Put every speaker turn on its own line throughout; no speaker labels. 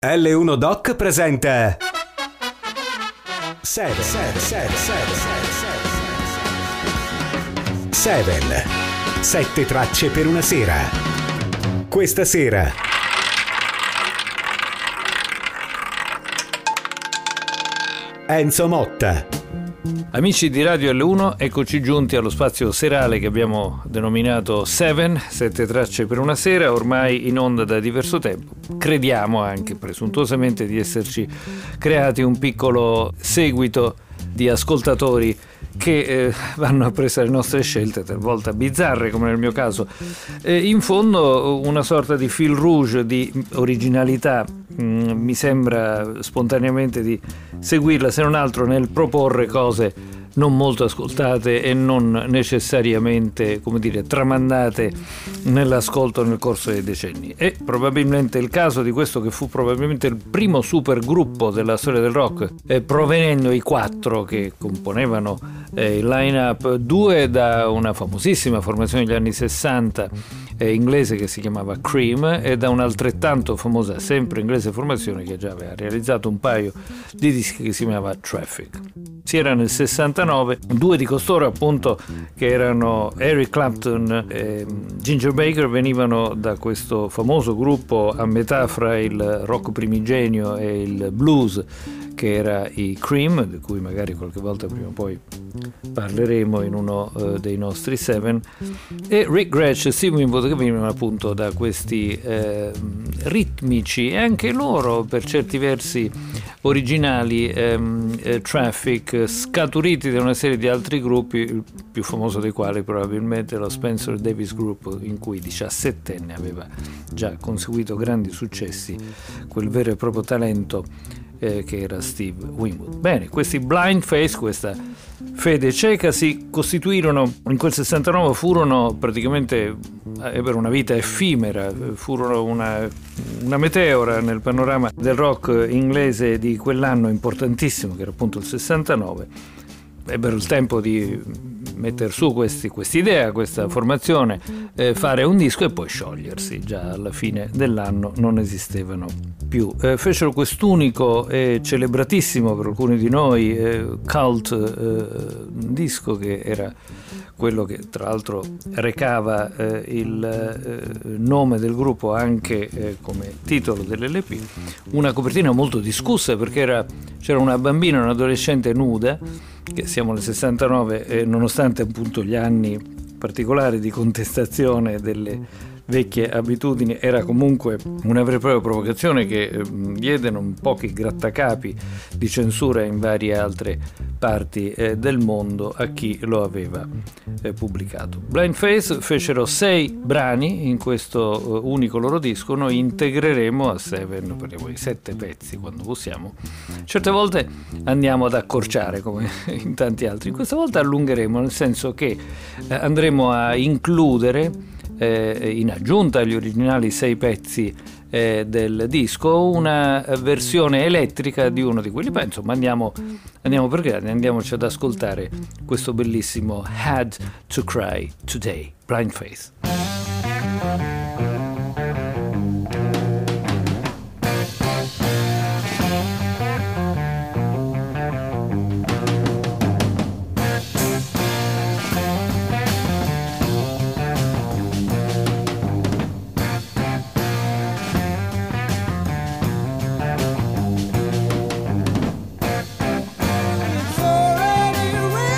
L1 Doc presenta Seven. Sette tracce per una sera. Questa sera Enzo Motta.
Amici di Radio L1, eccoci giunti allo spazio serale che abbiamo denominato Seven, sette tracce per una sera, ormai in onda da diverso tempo. Crediamo anche presuntuosamente di esserci creati un piccolo seguito di ascoltatori che vanno a presa le nostre scelte, talvolta bizzarre come nel mio caso. In fondo una sorta di fil rouge di originalità, mi sembra spontaneamente di seguirla, se non altro nel proporre cose non molto ascoltate e non necessariamente, come dire, tramandate nell'ascolto nel corso dei decenni. È probabilmente il caso di questo che fu probabilmente il primo supergruppo della storia del rock, provenendo i quattro che componevano il line-up, due da una famosissima formazione degli anni 60 inglese che si chiamava Cream e da un'altrettanto famosa, sempre inglese formazione che già aveva realizzato un paio di dischi che si chiamava Traffic. Si era nel 69, due di costoro appunto che erano Eric Clapton e Ginger Baker venivano da questo famoso gruppo a metà fra il rock primigenio e il blues che era i Cream, di cui magari qualche volta prima o poi parleremo in uno dei nostri Seven, e Rick Gretsch e Steve Winwood che venivano appunto da questi ritmici e anche loro per certi versi originali Traffic, scaturiti da una serie di altri gruppi, il più famoso dei quali probabilmente lo Spencer Davis Group, in cui 17enne aveva già conseguito grandi successi, quel vero e proprio talento che era Steve Winwood. Bene, questi Blind Faith, questa fede cieca, si costituirono in quel 69, furono praticamente, ebbero una vita effimera, furono una meteora nel panorama del rock inglese di quell'anno importantissimo che era appunto il 69. Ebbero il tempo di mettere su quest'idea, questa formazione, fare un disco e poi sciogliersi. Già alla fine dell'anno non esistevano più. Fecero quest'unico e celebratissimo per alcuni di noi cult disco che era quello che tra l'altro recava il nome del gruppo anche come titolo dell'LP, una copertina molto discussa perché c'era una bambina, un'adolescente nuda, che siamo nel 69 e nonostante appunto gli anni particolari di contestazione delle vecchie abitudini era comunque una vera e propria provocazione che diede non pochi grattacapi di censura in varie altre parti del mondo a chi lo aveva pubblicato. Blind Faith fecero 6 brani in questo unico loro disco. Noi integreremo a Seven, parliamo di 7 pezzi quando possiamo. Certe volte andiamo ad accorciare come in tanti altri, questa volta allungheremo, nel senso che andremo a includere in aggiunta agli originali 6 pezzi del disco una versione elettrica di uno di quelli. Beh, insomma andiamo per gradi, andiamoci ad ascoltare questo bellissimo Had to Cry Today, Blind Faith.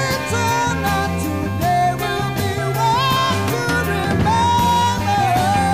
Today will be one to remember.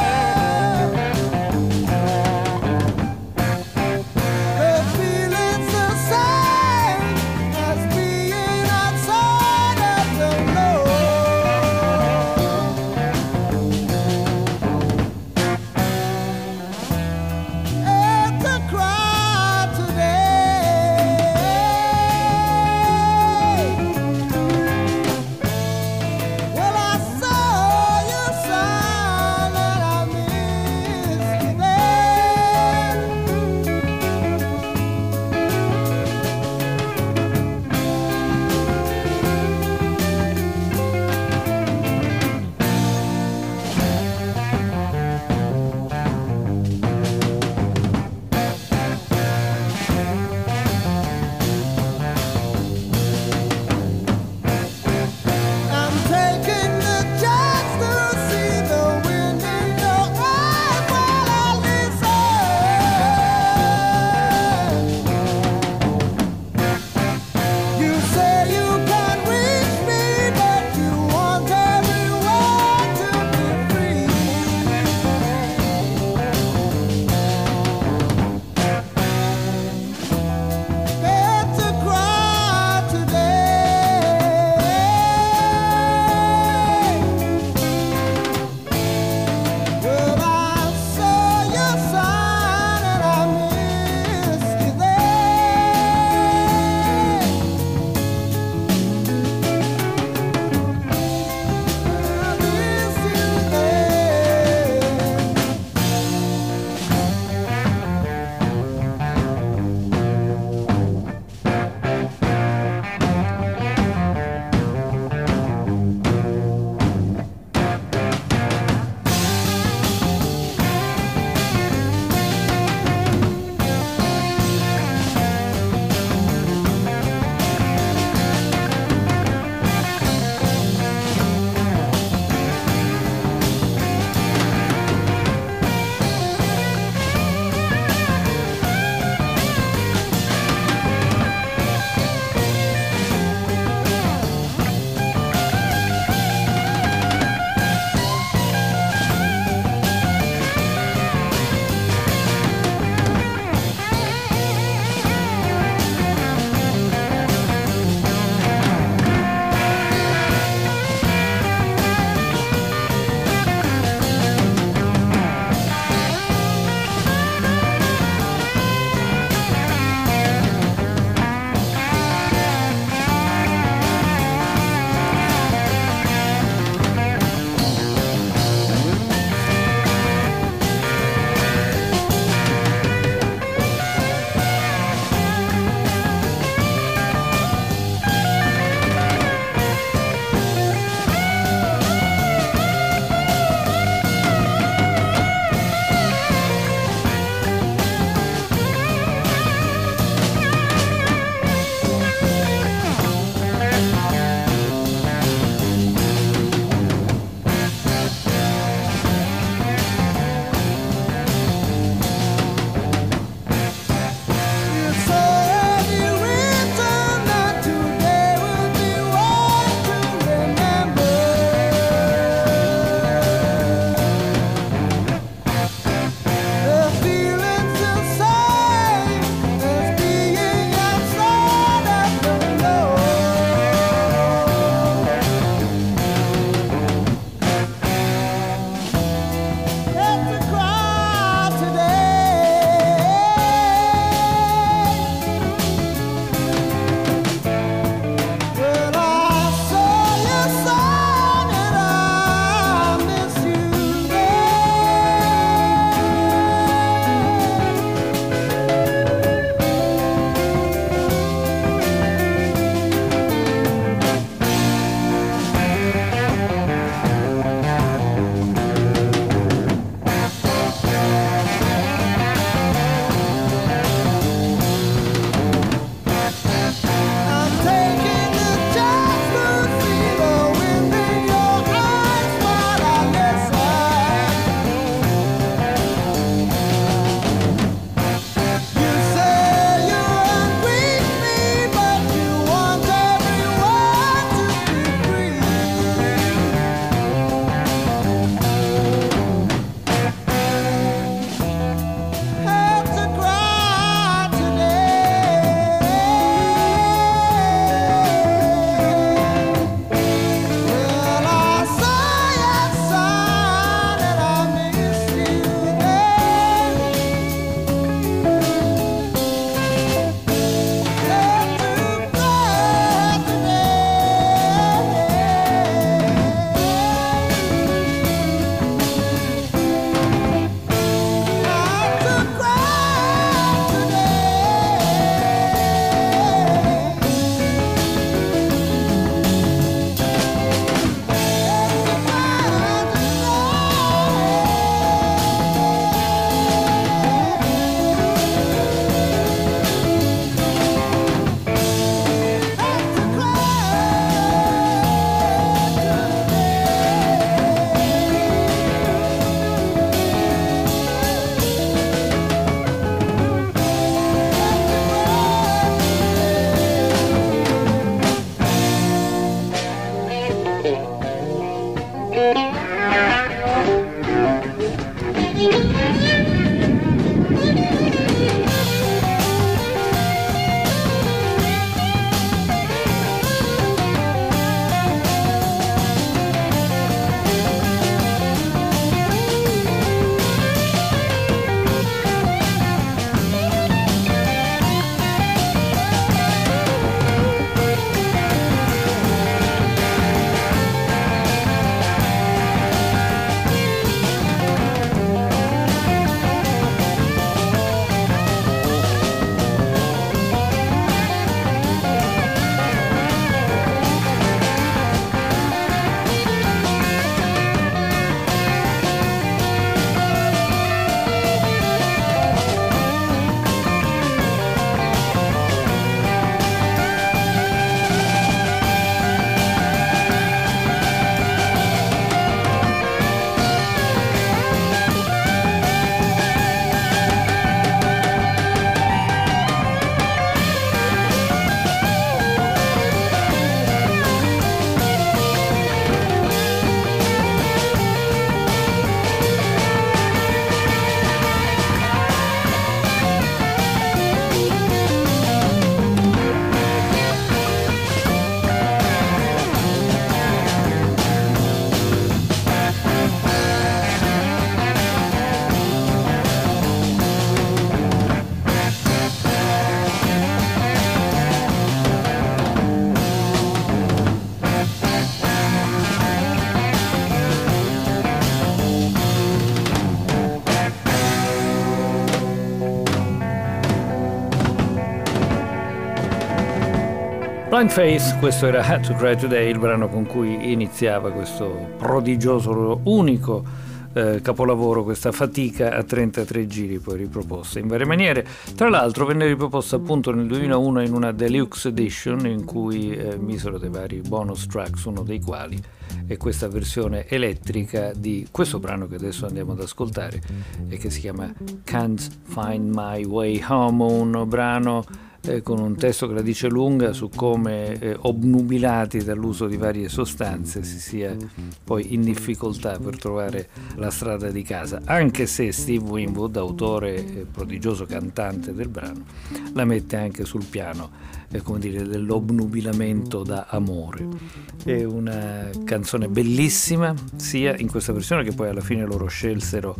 Blind Faith, questo era Had to Cry Today, il brano con cui iniziava questo prodigioso, unico capolavoro, questa fatica a 33 giri, poi riproposta in varie maniere. Tra l'altro venne riproposta appunto nel 2001 in una deluxe edition in cui misero dei vari bonus tracks, uno dei quali è questa versione elettrica di questo brano che adesso andiamo ad ascoltare e che si chiama Can't Find My Way Home, un brano con un testo che la dice lunga su come obnubilati dall'uso di varie sostanze si sia poi in difficoltà per trovare la strada di casa, anche se Steve Winwood, autore e prodigioso cantante del brano, la mette anche sul piano come dire, dell'obnubilamento da amore. È una canzone bellissima sia in questa versione che poi alla fine loro scelsero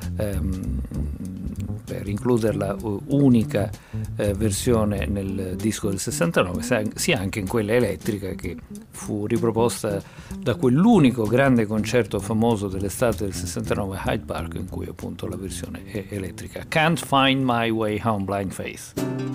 per includerla unica versione nel disco del 69, sia anche in quella elettrica che fu riproposta da quell'unico grande concerto famoso dell'estate del 69 a Hyde Park, in cui appunto la versione è elettrica. Can't Find My Way Home, Blind Faith.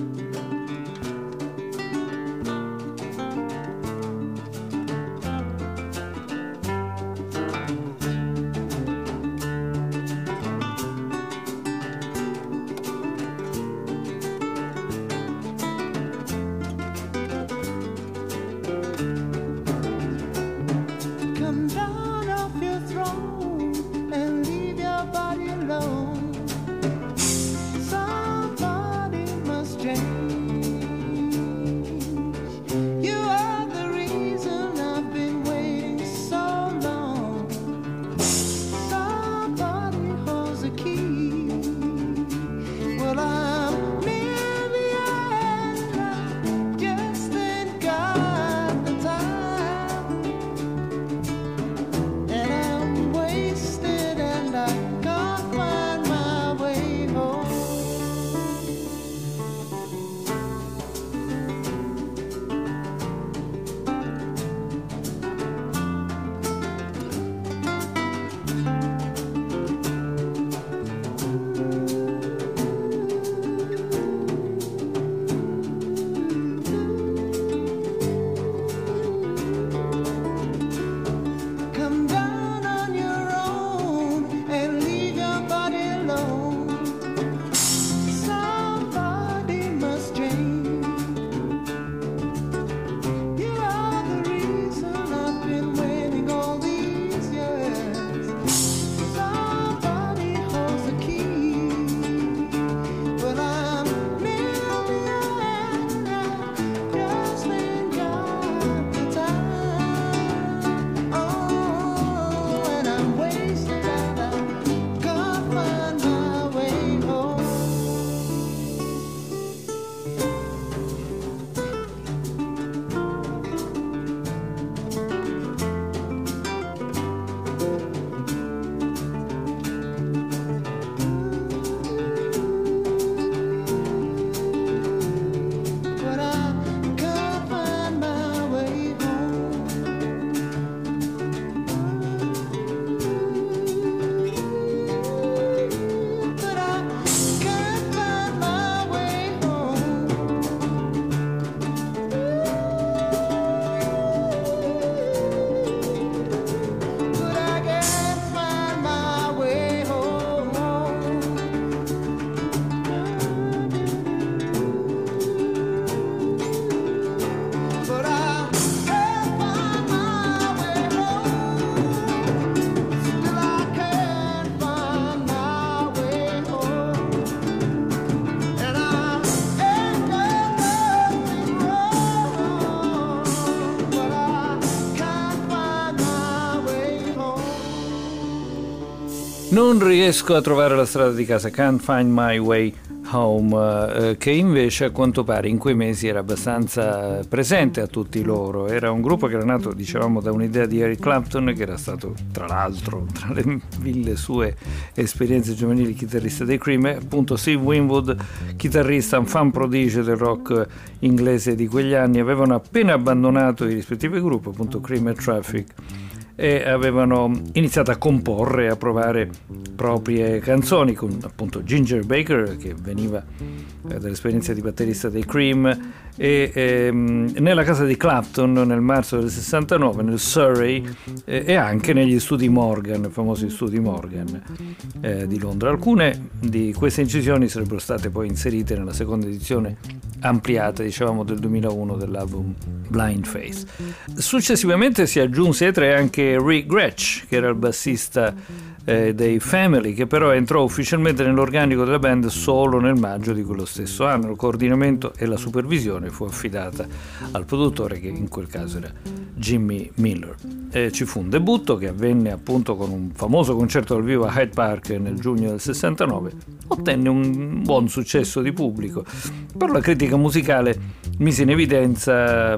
Non riesco a trovare la strada di casa, Can't Find My Way Home, che invece a quanto pare in quei mesi era abbastanza presente a tutti loro. Era un gruppo che era nato, dicevamo, da un'idea di Eric Clapton, che era stato tra l'altro tra le mille sue esperienze giovanili chitarrista dei Cream, e appunto Steve Winwood, chitarrista, un fan prodigio del rock inglese di quegli anni. Avevano appena abbandonato i rispettivi gruppi, appunto Cream e Traffic, e avevano iniziato a comporre, a provare proprie canzoni con appunto Ginger Baker, che veniva dall'esperienza di batterista dei Cream, e nella casa di Clapton nel marzo del 69 nel Surrey, e anche negli studi Morgan, i famosi studi Morgan di Londra. Alcune di queste incisioni sarebbero state poi inserite nella seconda edizione ampliata, dicevamo, del 2001 dell'album Blind Faith. Successivamente si aggiunse ai tre anche Rick Gretsch, che era il bassista dei Family, che però entrò ufficialmente nell'organico della band solo nel maggio di quello stesso anno. Il coordinamento e la supervisione fu affidata al produttore, che in quel caso era Jimmy Miller. Ci fu un debutto che avvenne appunto con un famoso concerto dal vivo a Hyde Park nel giugno del 69. Ottenne un buon successo di pubblico, però la critica musicale mise in evidenza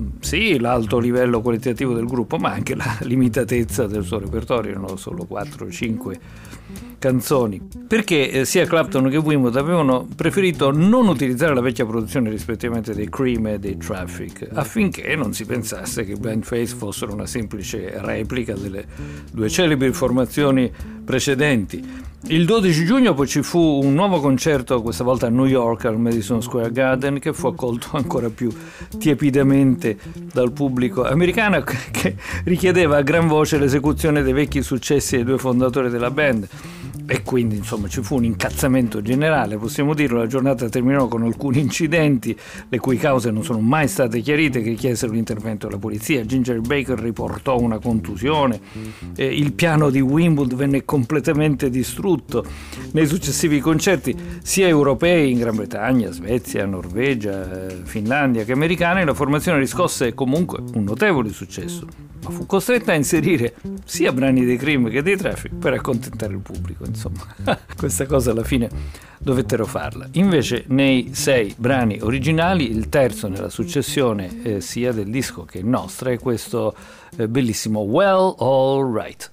sì l'alto livello qualitativo del gruppo, ma anche la limitatezza del suo repertorio. Erano solo 4-5 canzoni, perché sia Clapton che Winwood avevano preferito non utilizzare la vecchia produzione rispettivamente dei Cream e dei Traffic, affinché non si pensasse che Blind Faith fossero una semplice replica delle due celebri formazioni precedenti. Il 12 giugno poi ci fu un nuovo concerto, questa volta a New York al Madison Square Garden, che fu accolto ancora più tiepidamente dal pubblico americano, che richiedeva a gran voce l'esecuzione dei vecchi successi dei due fondatori della band. E quindi insomma ci fu un incazzamento generale, possiamo dirlo. La giornata terminò con alcuni incidenti, le cui cause non sono mai state chiarite, che chiesero l'intervento della polizia. Ginger Baker riportò una contusione, il piano di Winwood venne completamente distrutto. Nei successivi concerti sia europei, in Gran Bretagna, Svezia, Norvegia, Finlandia, che americani, la formazione riscosse comunque un notevole successo, ma fu costretta a inserire sia brani dei Cream che dei Traffic per accontentare il pubblico. Insomma, questa cosa alla fine dovettero farla. Invece nei 6 brani originali, il terzo nella successione sia del disco che nostra è questo bellissimo Well All Right.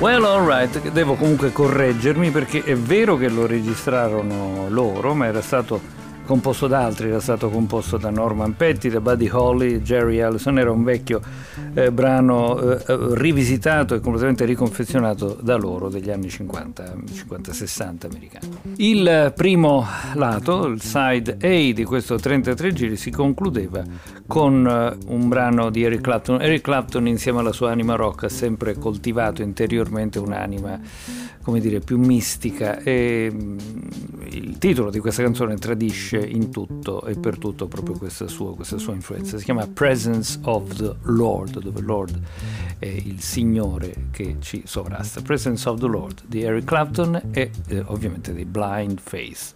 Well, alright, devo comunque correggermi perché è vero che lo registrarono loro, ma era stato composto da altri, era stato composto da Norman Petty, da Buddy Holly, Jerry Allison. Era un vecchio brano rivisitato e completamente riconfezionato da loro degli anni 50-60 americani. Il primo lato, il side A di questo 33 giri, si concludeva con un brano di Eric Clapton. Eric Clapton, insieme alla sua anima rock, ha sempre coltivato interiormente un'anima, come dire, più mistica, e il titolo di questa canzone tradisce in tutto e per tutto proprio questa sua influenza. Si chiama Presence of the Lord, dove Lord è il Signore che ci sovrasta. Presence of the Lord di Eric Clapton e ovviamente di Blind Faith.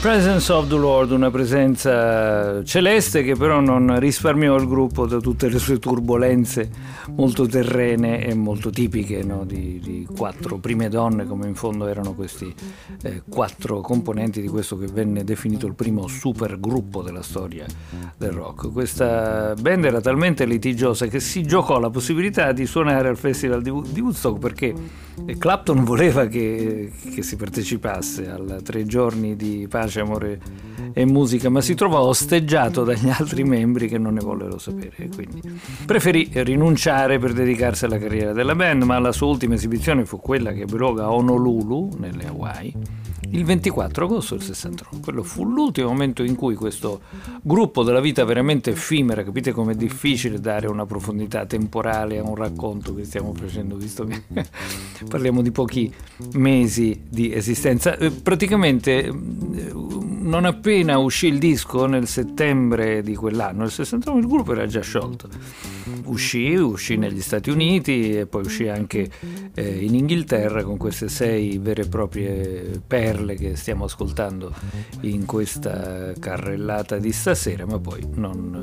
Presence of the Lord, una presenza celeste che però non risparmiò il gruppo da tutte le sue turbolenze molto terrene e molto tipiche, no? di 4 prime donne, come in fondo erano questi 4 componenti di questo che venne definito il primo super gruppo della storia del rock. Questa band era talmente litigiosa che si giocò la possibilità di suonare al Festival di Woodstock, perché Clapton voleva che si partecipasse al 3 giorni di pace, amore e musica, ma si trovò osteggiato dagli altri membri che non ne vollero sapere, e quindi preferì rinunciare per dedicarsi alla carriera della band. Ma la sua ultima esibizione fu quella che ebbe luogo a Honolulu, nelle Hawaii, il 24 agosto del 69. Quello fu l'ultimo momento in cui questo gruppo della vita veramente effimera, capite com'è difficile dare una profondità temporale a un racconto che stiamo facendo, visto che parliamo di pochi mesi di esistenza. Praticamente non appena uscì il disco nel settembre di quell'anno, nel 69, il gruppo era già sciolto. Uscì negli Stati Uniti e poi uscì anche in Inghilterra con queste 6 vere e proprie perle che stiamo ascoltando in questa carrellata di stasera, ma poi non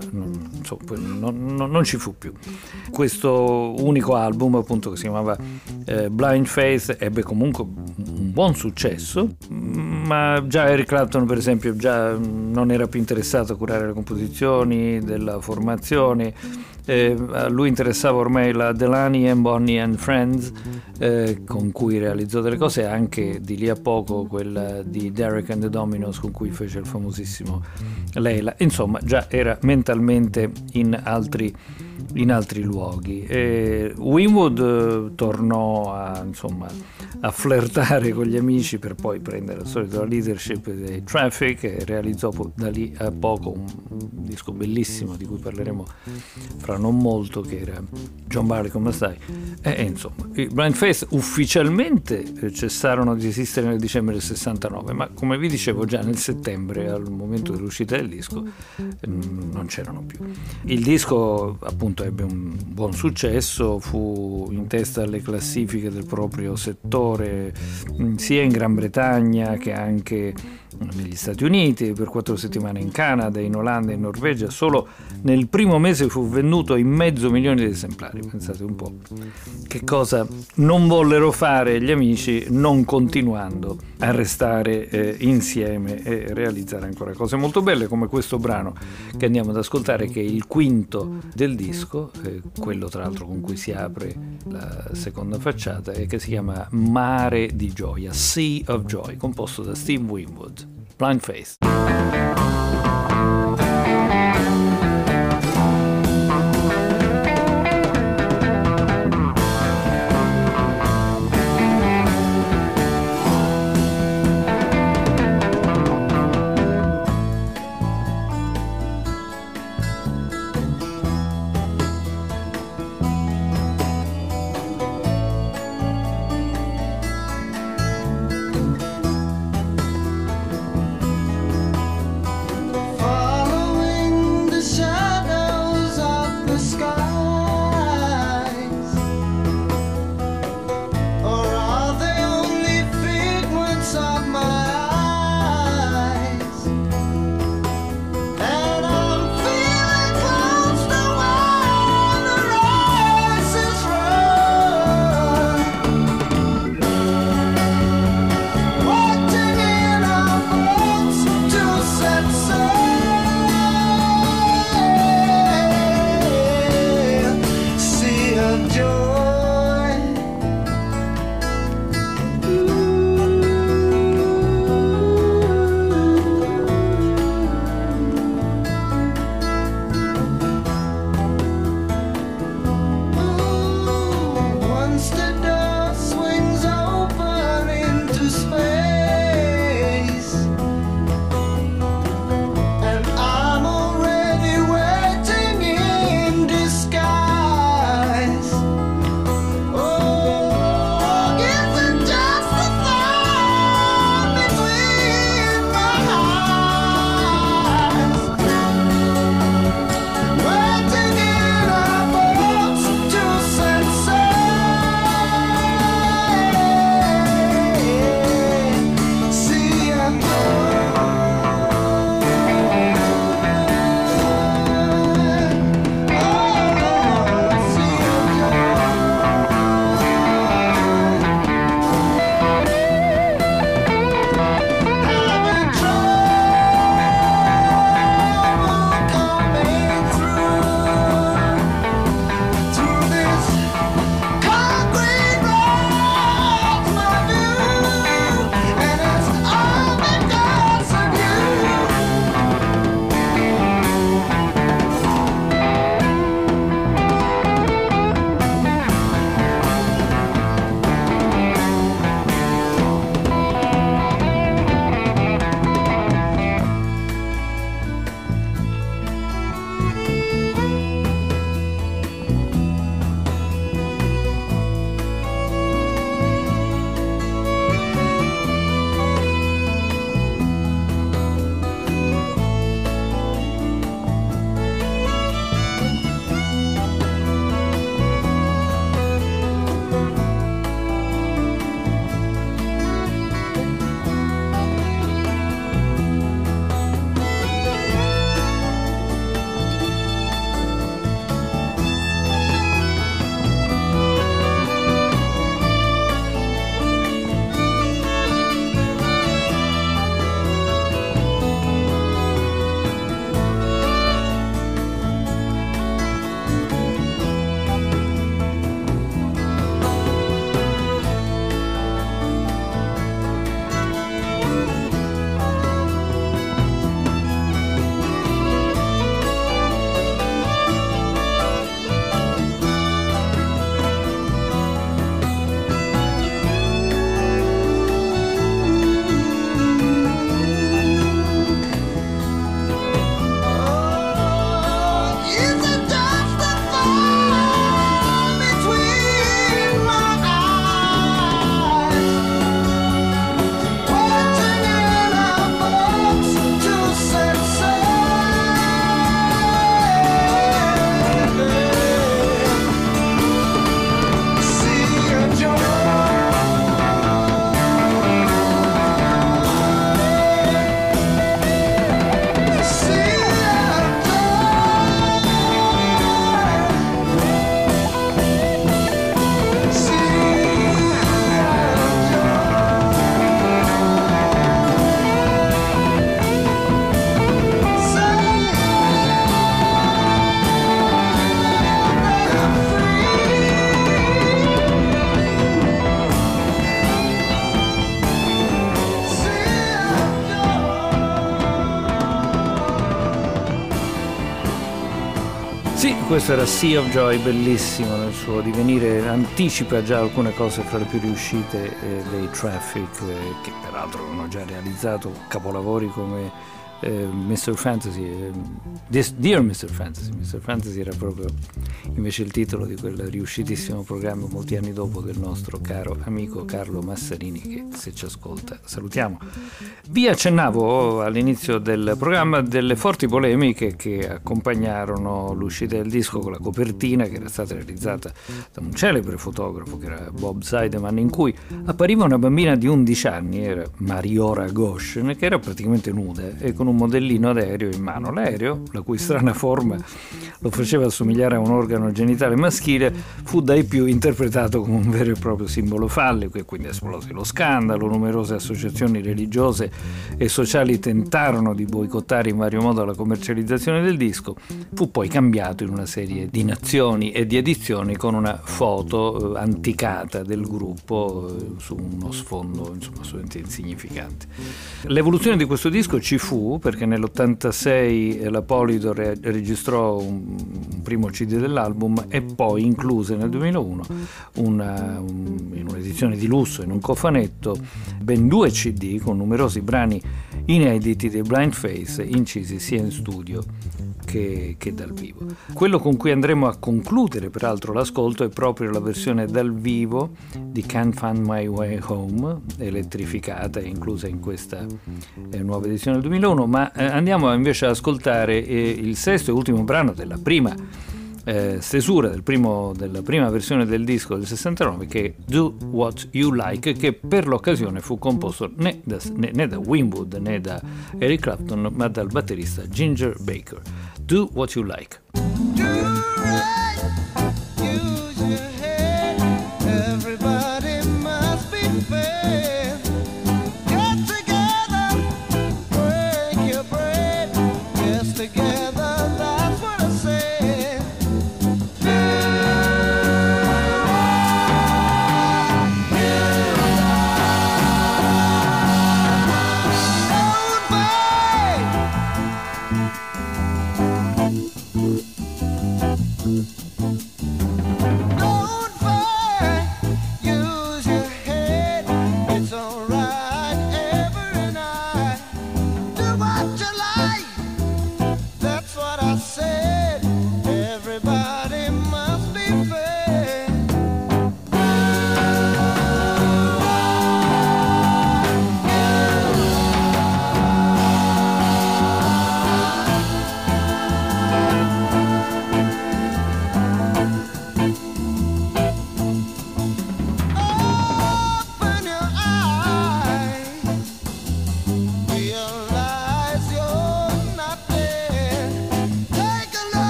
ci fu più. Questo unico album, appunto, che si chiamava Blind Faith, ebbe comunque un buon successo, ma già Eric Clapton, per esempio, già non era più interessato a curare le composizioni della formazione. A lui interessava ormai la Delaney and Bonnie and Friends, con cui realizzò delle cose, anche di lì a poco quella di Derek and the Dominos con cui fece il famosissimo Layla. Insomma, già era mentalmente in altri luoghi. Winwood tornò a flirtare con gli amici per poi prendere al solito la leadership dei Traffic, e realizzò da lì a poco un disco bellissimo di cui parleremo fra non molto, che era John Barley Come Stai. Insomma, i Blind Faith ufficialmente cessarono di esistere nel dicembre del 69, ma come vi dicevo già nel settembre, al momento dell'uscita del disco, non c'erano più. Il disco, appunto, ebbe un buon successo, fu in testa alle classifiche del proprio settore sia in Gran Bretagna che anche negli Stati Uniti, per 4 settimane in Canada, in Olanda e in Norvegia. Solo nel primo mese fu venduto in 500.000 di esemplari. Pensate un po' che cosa non vollero fare gli amici, non continuando a restare insieme e realizzare ancora cose molto belle, come questo brano che andiamo ad ascoltare, che è il quinto del disco, quello tra l'altro con cui si apre la seconda facciata, e che si chiama Mare di Gioia, Sea of Joy, composto da Steve Winwood. Blind Faith. Questo era Sea of Joy, bellissimo nel suo divenire, anticipa già alcune cose fra le più riuscite dei Traffic, che peraltro hanno già realizzato capolavori come Mr. Fantasy, Dear Mr. Fantasy. Mr. Fantasy era proprio invece il titolo di quel riuscitissimo programma molti anni dopo del nostro caro amico Carlo Massarini, che se ci ascolta salutiamo. Vi accennavo all'inizio del programma delle forti polemiche che accompagnarono l'uscita del disco, con la copertina che era stata realizzata da un celebre fotografo che era Bob Zeideman, in cui appariva una bambina di 11 anni, era Mariora Goshen, che era praticamente nuda e con un modellino d'aereo in mano. L'aereo, la cui strana forma lo faceva assomigliare a un organo genitale maschile, fu dai più interpretato come un vero e proprio simbolo fallico, e quindi esplose lo scandalo. Numerose associazioni religiose e sociali tentarono di boicottare in vario modo la commercializzazione del disco. Fu poi cambiato in una serie di nazioni e di edizioni con una foto anticata del gruppo su uno sfondo insomma assolutamente insignificante. L'evoluzione di questo disco ci fu perché nell'86 la Polydor registrò un primo CD dell'album e poi incluse nel 2001 in un'edizione di lusso, in un cofanetto, ben 2 CD con numerosi brani inediti dei Blind Faith, incisi sia in studio che dal vivo. Quello con cui andremo a concludere peraltro l'ascolto è proprio la versione dal vivo di Can't Find My Way Home, elettrificata e inclusa in questa nuova edizione del 2001, ma andiamo invece ad ascoltare il sesto e ultimo brano della prima stesura della prima versione del disco del 69, che è Do What You Like, che per l'occasione fu composto né da Winwood né da Eric Clapton, ma dal batterista Ginger Baker. Do What You Like.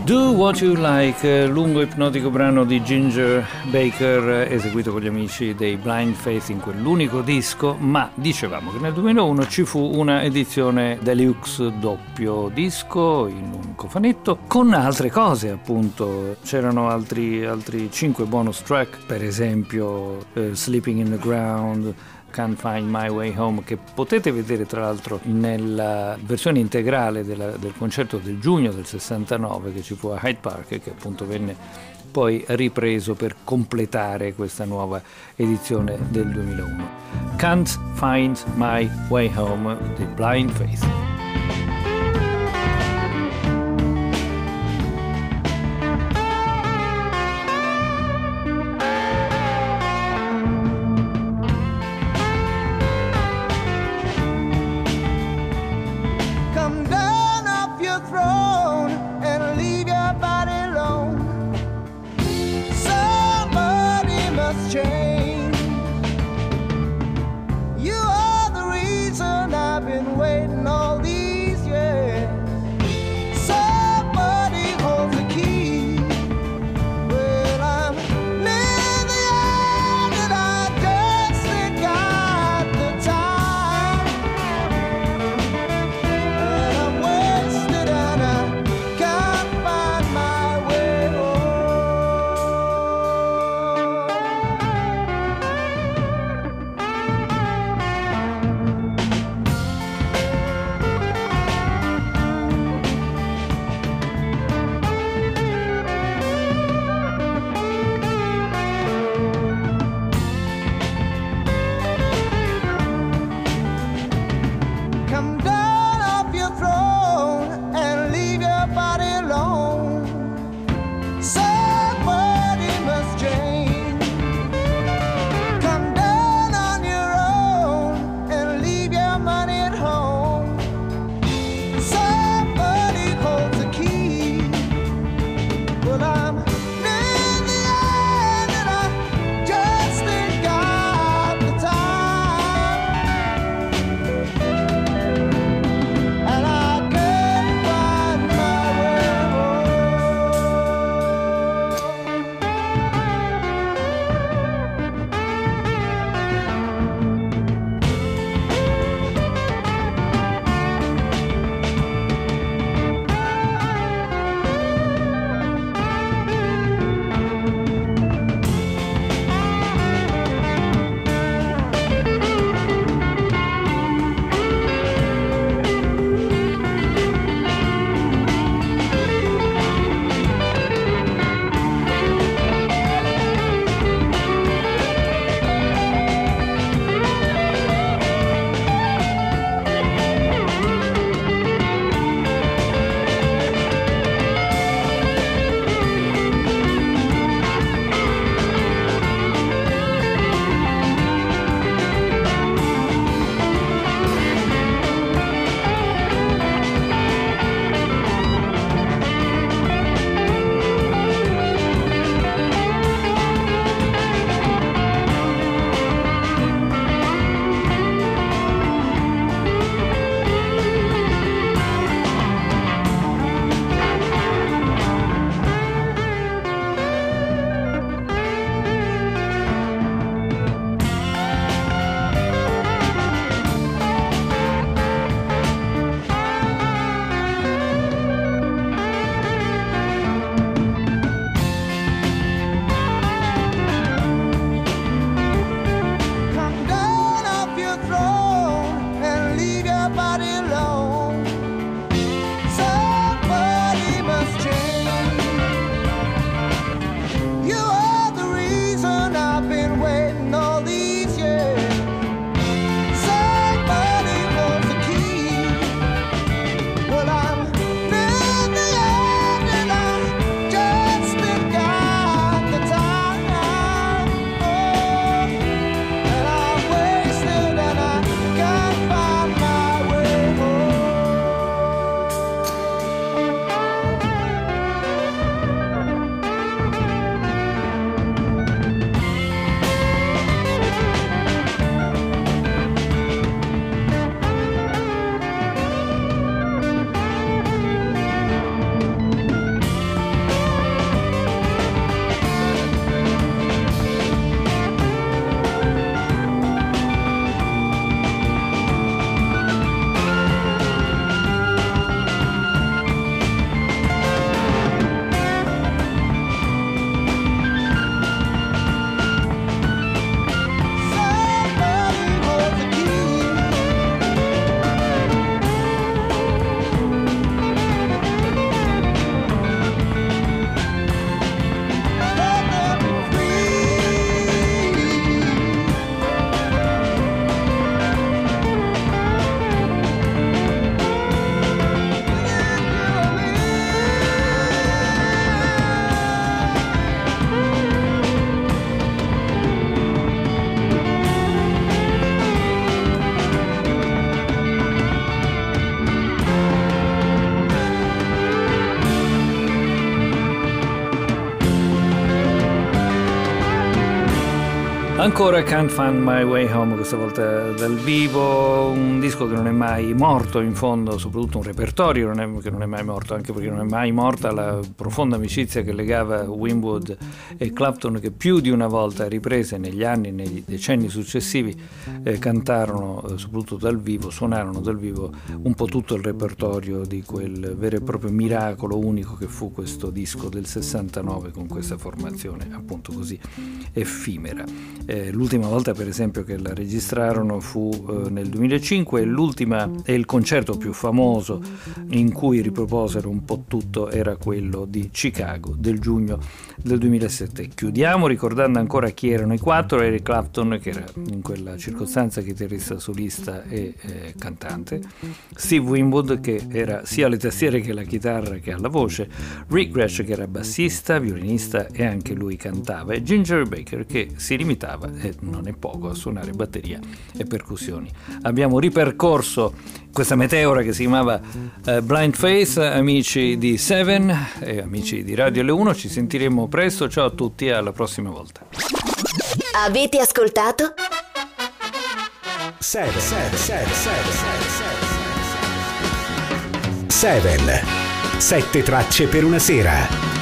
Do What You Like, lungo ipnotico brano di Ginger Baker eseguito con gli amici dei Blind Faith in quell'unico disco, ma dicevamo che nel 2001 ci fu una edizione deluxe doppio disco in un cofanetto con altre cose, appunto c'erano altri 5 bonus track, per esempio Sleeping in the Ground, Can't Find My Way Home, che potete vedere tra l'altro nella versione integrale del concerto del giugno del 69 che ci fu a Hyde Park e che appunto venne poi ripreso per completare questa nuova edizione del 2001. Can't Find My Way Home di Blind Faith.
You are the reason I've been waiting all these
Ancora Can't Find My Way Home, questa volta dal vivo, un disco che non è mai morto in fondo, soprattutto un repertorio che non è mai morto, anche perché non è mai morta la profonda amicizia che legava Winwood e Clapton, che più di una volta riprese negli anni, nei decenni successivi, cantarono soprattutto dal vivo, suonarono dal vivo un po' tutto il repertorio di quel vero e proprio miracolo unico che fu questo disco del 69 con questa formazione appunto così effimera. L'ultima volta per esempio che la registrarono fu nel 2005 e l'ultima e il concerto più famoso in cui riproposero un po' tutto era quello di Chicago del giugno del 2007. Chiudiamo ricordando ancora chi erano i quattro: Eric Clapton, che era in quella circostanza chitarrista solista e cantante, Steve Winwood, che era sia alle tastiere che alla chitarra che alla voce, Rick Gretsch, che era bassista, violinista e anche lui cantava, e Ginger Baker, che si limitava, e non è poco, a suonare batteria e percussioni. Abbiamo ripercorso questa meteora che si chiamava Blind Faith, amici di Seven e amici di Radio L1, ci sentiremo presto, ciao a tutti e alla prossima volta.
Avete ascoltato?
Seven. Sette tracce per una sera.